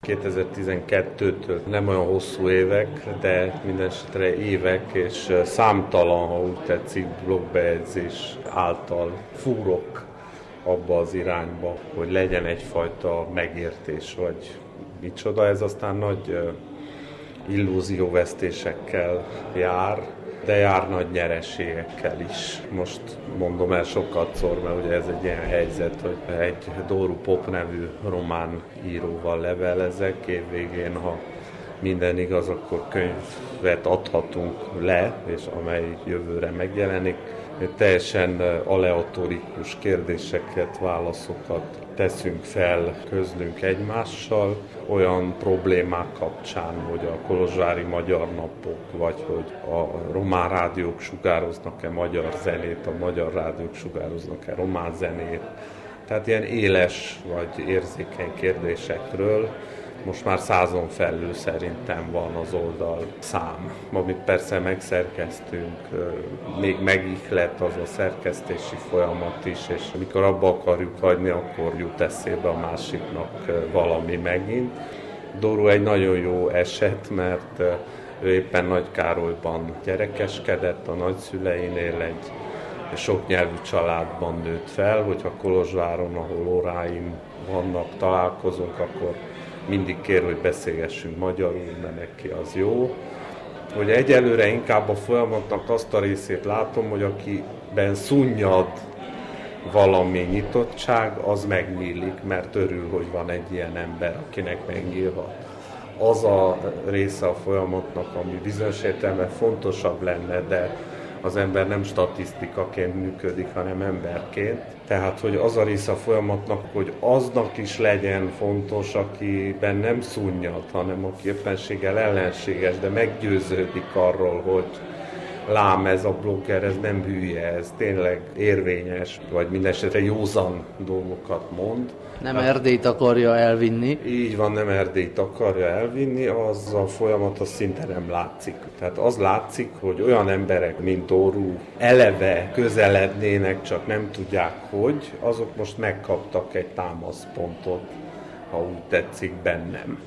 2012-től nem olyan hosszú évek, de mindenesetre évek, és számtalan, ha úgy tetszik, blogbejegyzés által fúrok abba az irányba, hogy legyen egyfajta megértés, vagy micsoda. Ez aztán nagy illúzióvesztésekkel jár, de jár nagy nyereségekkel is. Most mondom el sokatszor, mert ugye ez egy ilyen helyzet, hogy egy Dóru Pop nevű román íróval levelezek, évvégén, ha minden igaz, akkor könyvet adhatunk le, és amely jövőre megjelenik. Teljesen aleatorikus kérdéseket, válaszokat teszünk fel, közlünk egymással, olyan problémák kapcsán, hogy a kolozsvári magyar napok, vagy hogy a román rádiók sugároznak-e magyar zenét, a magyar rádiók sugároznak-e román zenét. Tehát ilyen éles vagy érzékeny kérdésekről most már 100-on felül szerintem van az oldal szám, amit persze megszerkesztünk, még megihlet az a szerkesztési folyamat is, és amikor abba akarjuk hagyni, akkor jut eszébe a másiknak valami megint. Dóru egy nagyon jó eset, mert ő éppen Nagykárolyban gyerekeskedett, a nagyszüleinél egy soknyelvű családban nőtt fel, hogyha Kolozsváron, ahol óráim vannak, találkozunk, akkor mindig kér, hogy beszélgessünk magyarul, mert neki az jó. Hogy egyelőre inkább a folyamatnak azt a részét látom, hogy akiben szunnyad valami nyitottság, az megnyílik, mert örül, hogy van egy ilyen ember, akinek megnyílhat. Az a része a folyamatnak, ami bizonyos értelemben fontosabb lenne, de az ember nem statisztikaként működik, hanem emberként. Tehát, hogy az a része a folyamatnak, hogy aznak is legyen fontos, akiben nem szunnyad, hanem aki éppenséggel ellenséges, de meggyőződik arról, hogy lám, ez a blogger, ez nem hülye, ez tényleg érvényes, vagy mindesetre józan dolgokat mond. Nem Erdélyt akarja elvinni. Így van, nem Erdélyt akarja elvinni, az a folyamat az szinte nem látszik. Tehát az látszik, hogy olyan emberek, mint Dóru, eleve közelednének, csak nem tudják hogy, azok most megkaptak egy támaszpontot, ha úgy tetszik, bennem.